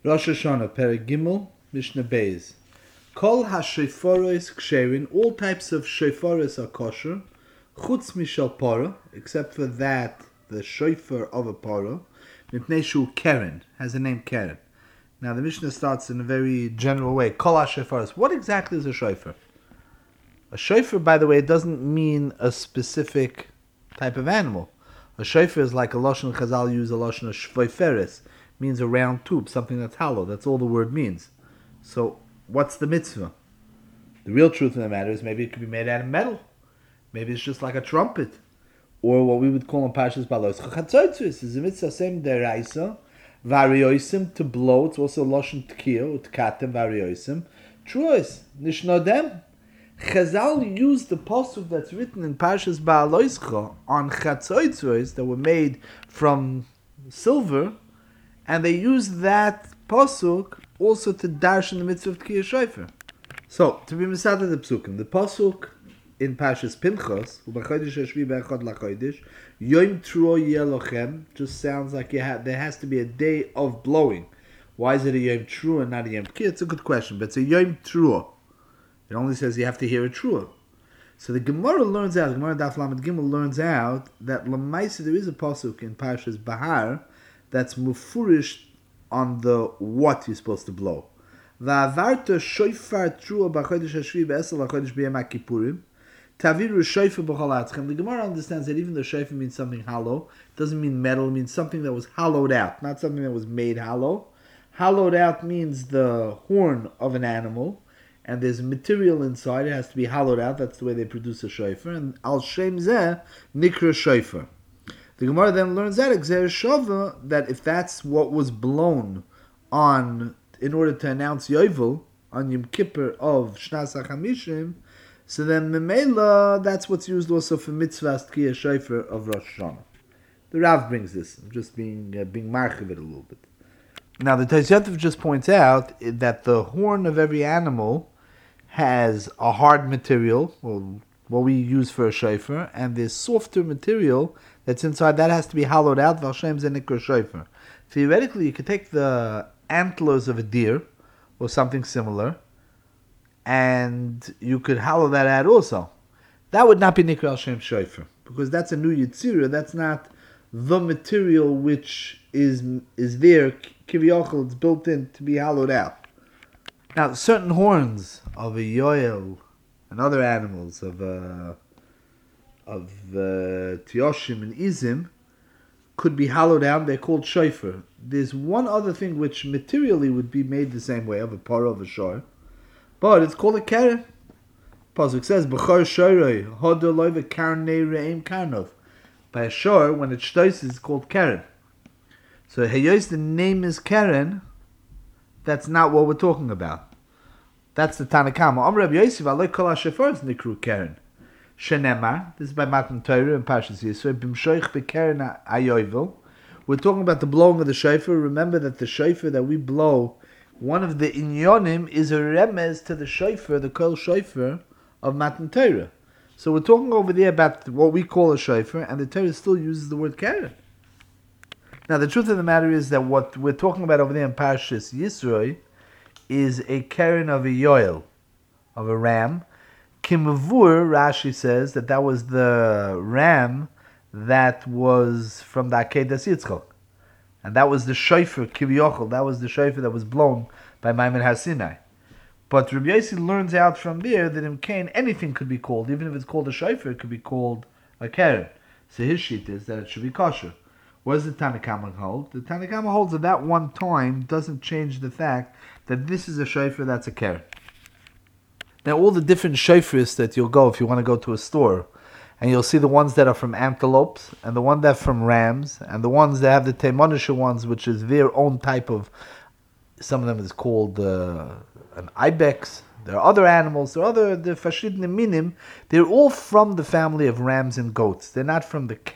Rosh Hashanah, Perek Gimel, Mishnah Beis. Kol ha-shoforos ksherin, all types of shoforos are kosher, chutz mishal para, except for that, the shofar of a para, mipnei shu keren, has the name keren. Now the Mishnah starts in a very general way. Kol ha-shoforos. What exactly is a shofar? A shofar, by the way, doesn't mean a specific type of animal. A shofar is like a lashon Chazal use a lashon of shvoiferes, means a round tube, something that's hollow. That's all the word means. So, what's the mitzvah? The real truth of the matter is maybe it could be made out of metal. Maybe it's just like a trumpet, or what we would call in Parshas Balos chatzotzus is a mitzvah same deraisa varioisim to blow. It's also lashon tkiya utkatem varioisim truos nishnodem. Chazal used the pasuk that's written in Parshas Ba'aloischa on chatzotzus that were made from silver, and they used that pasuk also to darshan the mitzvah of Tkiyah Shofar. So, to be misada the psukim, the pasuk in Parshas Pinchas, u'b'chodesh hashvi b'echad lachodesh, yom truo yelochem, just sounds like there has to be a day of blowing. Why is it a yom truo and not a yom tkiyah? It's a good question, but it's a yom truo. It only says you have to hear a truah. So the Gemara learns out, the Gemara Daf Lamed Gimel learns out that Lamaisa there is a pasuk in Parshas Bahar that's mufurish on the what you're supposed to blow. Va'avarta shofar truah b'chodesh hashvi b'esel ha'chodesh b'yom ha'kippurim taviru shofar b'chol atzchem. The Gemara understands that even though shofar means something hollow, it doesn't mean metal, it means something that was hollowed out, not something that was made hollow. Hollowed out means the horn of an animal, and there's material inside, it has to be hollowed out, that's the way they produce a shofar, and al shem zeh nikra shofar. The Gemara then learns out Gzeir Shava, that if that's what was blown on, in order to announce Yovel, on Yom Kippur of Shnas HaChamishim, so then Memela, that's what's used also for Mitzvahs Tkiyah Shofar of Rosh Hashanah. The Rav brings this, I'm just being marchiv it a little bit. Now the Tosfos just points out that the horn of every animal has a hard material, well, what we use for a shofar, and this softer material that's inside, that has to be hollowed out. V'Hashem ze nikra shofar. Theoretically, you could take the antlers of a deer, or something similar, and you could hollow that out also. That would not be nikra Hashem shofar, because that's a new yitzira, that's not the material which is there, kiviyachol, it's built in to be hollowed out. Now, certain horns of a yoel and other animals of tioshim and izim could be hollowed out. They're called shofar. There's one other thing which materially would be made the same way, of a parah, of a shor, but it's called a keren. Pasuk says, "B'chor shorei hodoloi v'karnei re'im karnov." By a shor, when it shtois, it's called keren. So heyos, the name is keren. That's not what we're talking about. That's the Tanakama. Amr Rabbi Yosef, aloi kol ha-shoforos nikru keren. Shenemar, this is by Matan Torah and Parshas Yisro, b'mshoich b'keren hayovel. We're talking about the blowing of the shofar. Remember that the shofar that we blow, one of the inyonim is a remez to the shofar, the kol shofar of Matan Torah. So we're talking over there about what we call a shofar, and the Torah still uses the word keren. Now, the truth of the matter is that what we're talking about over there in Parshas Yisro is a keren of a yoel, of a ram. Kimavur, Rashi says that was the ram that was from the Akedas Yitzchak. And that was the shofar, Kivyochel, that was the shofar that was blown by Maimon Har Sinai. But Rabbi Yossi learns out from there that in Cain, anything could be called, even if it's called a shofar, it could be called a keren. So his sheet is that it should be kosher. What does the Tanakama hold? The Tanakama holds that one time doesn't change the fact that this is a shofar, that's a keren. Now, all the different shofars that you'll go, if you want to go to a store, and you'll see the ones that are from antelopes, and the one that are from rams, and the ones that have the Teimanisha ones, which is their own type of, some of them is called an ibex. There are other animals, the Fashidne Minim, they're all from the family of rams and goats. They're not from the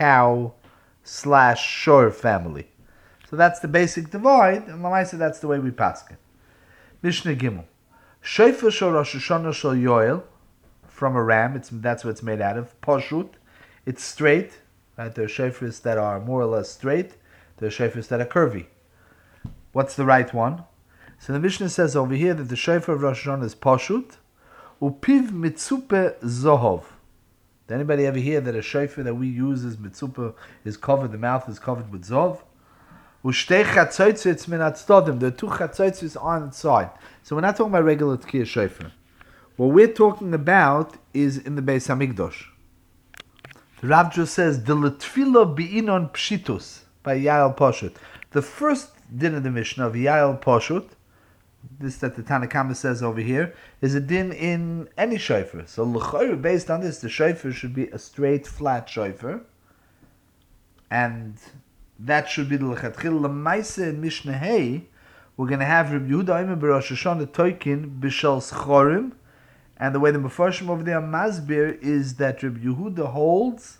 cow/shor family. So that's the basic divide, and Lamaisa, that's the way we paskin. Mishnah Gimel. Shofar shel Rosh Hashanah shel Yoel, from a ram, that's what it's made out of. Poshut, it's straight. Right? There are shofars that are more or less straight. There are shofars that are curvy. What's the right one? So the Mishnah says over here that the shofar of Rosh Hashanah is pashut, upiv mitzupe zohov. Did anybody ever hear that a shofar that we use as mitzupe is covered, the mouth is covered with zov? Ushtei chatzotzis min atzodim. There are two chatzotzis on its side. So we're not talking about regular tkiyah shofar. What we're talking about is in the Beis Hamikdash. The Rav just says, the letfila bi'inon pshitus, by Yael Pashut. The first din of the Mishnah of Yael Pashut, this that the Tanakama says over here, is a din in any shofar. So l'chayr, based on this, the shofar should be a straight, flat shofar, and that should be the lechatchil. L'maisa in Mishnah Hey, we're going to have Rabbi Yehuda Omer b'Rosh Hashanah toikin b'shel schorim, and the way the Mefarshim over there masbir is that Rabbi Yehuda holds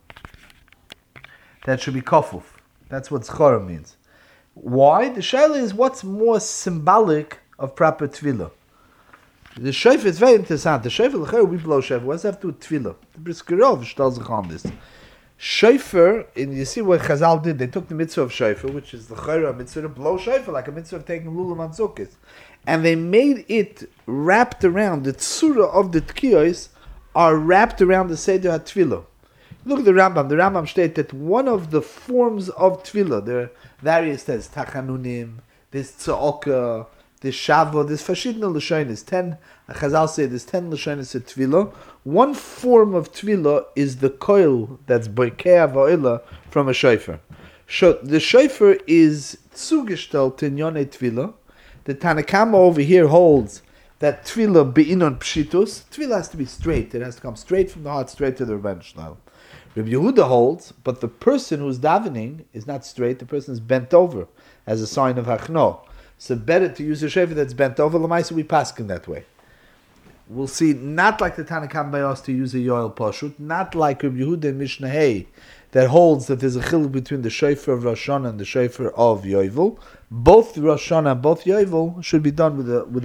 that should be kofuf. That's what schorim means. Why? The shaila is what's more symbolic of proper tefillah. The shofar is very interesting. The shofar, l'chayr, we blow shofar. What does that have to do with tefillah? The Briskerov tells us on this. Shofar, and you see what Chazal did, they took the mitzvah of shofar, which is l'chayr, a mitzvah to blow shofar, like a mitzvah of taking lulav on sukkot, and they made it wrapped around, the tzura of the tkiyos are wrapped around the seder HaTfilah. Look at the Rambam. The Rambam states that one of the forms of tefillah, there are various, there's tachanunim, there's tza'oka, there's shava, there's fashidna l'shonis, 10, Chazal say there's 10 l'shonis of tefillah. One form of tefillah is the koil that's boikea va'ila from a shofar. The shofar is zugestellt in yonei tefillah. The Tanakama over here holds that tefillah be'inon pshitus. Tefillah has to be straight. It has to come straight from the heart, straight to the Rebbeinu Shalom. Rabbi Yehuda holds, but the person who's davening is not straight. The person is bent over as a sign of hachno. So better to use a shofar that's bent over. L'maisa we paskin that way. We'll see, not like the Tanakam Bayos to use a yoel pashut, not like Rabbi Yehuda in Mishnah Hey that holds that there's a chiluk between the shofar of Rosh Hashanah and the shofar of Yovel. Both Rosh Hashanah and both Yovel should be done with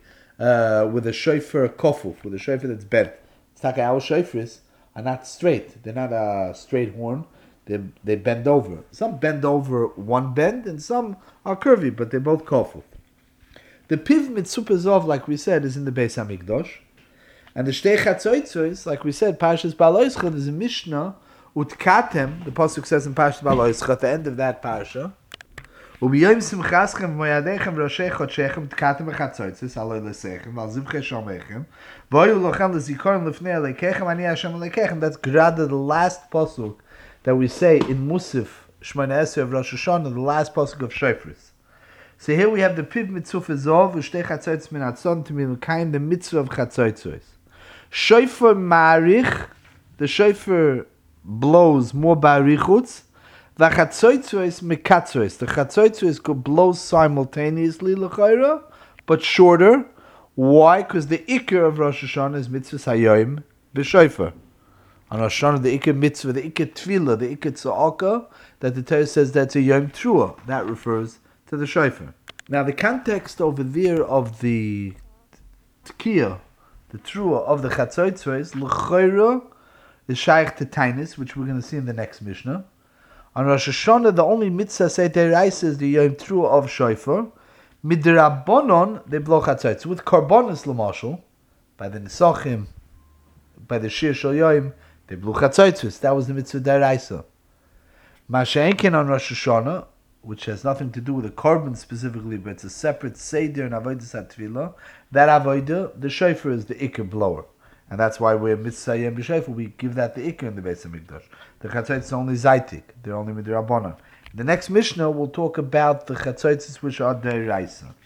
a shofar kofuf, with a shofar that's bent. It's like our shofars are not straight. They're not a straight horn. They bend over. Some bend over one bend, and some are curvy, but they're both kofuf. The piv mitzupazov, like we said, is in the Beis Hamikdash, and the shtei chatzotzos, like we said, Parshas Baloischa, there's a Mishnah utkatem. The pasuk says in Parshas Baloischa, at the end of that parsha, ubiyom simchaschem v'yadechem roshei chodshechem utkatem v'chatzotzos aloi lesechem v'al zivchei shomechem v'oyu lochem l'zikorim l'fnei alekechem ani Hashem alekechem. That's grada, the last pasuk that we say in Musaf Shmona Esrei of Rosh Hashanah, the last pasuk of Shofars. So here we have the piv mitzvah zov u'shtei chatzotzos min atzon to milukayim, the mitzvah of chatzotzos. Shofar ma'arich, the shofar blows more ba'arichutz. The chatzotzos mekatzos, the chatzotzos could blow simultaneously l'chayra, but shorter. Why? Because the ikar of Rosh Hashanah is mitzvah hayoim b'shofar. On Rosh Hashanah, the ikar mitzvah, the ikar tefillah, the ikar tza'aka, that the Torah says that's a yom trua. That refers to the shofar. Now the context over there of the tkiyah, the trua of the chatzotzos, l'chayra, is shaykh to tainis, which we're going to see in the next Mishnah. On Rosh Hashanah, the only mitzvah seiteraisa is the yom trua of shofar. Midrabanon, they blow chatzotzos. With karbonis l'mashal, by the nisachim, by the shir shal yom, they blew chatzotzos. That was the mitzvah deraisa. Masha'enkin on Rosh Hashanah, which has nothing to do with the korban specifically, but it's a separate seder and avodas hatfilah. That avodah, the shofar is the ikar blower, and that's why we're mitzvah yem b'shofar. We give that the ikar in the Beis Hamikdash. The chatzotzos is only zaitik; they're only midrabanan. The next Mishnah will talk about the chatzotzos which are deraisa.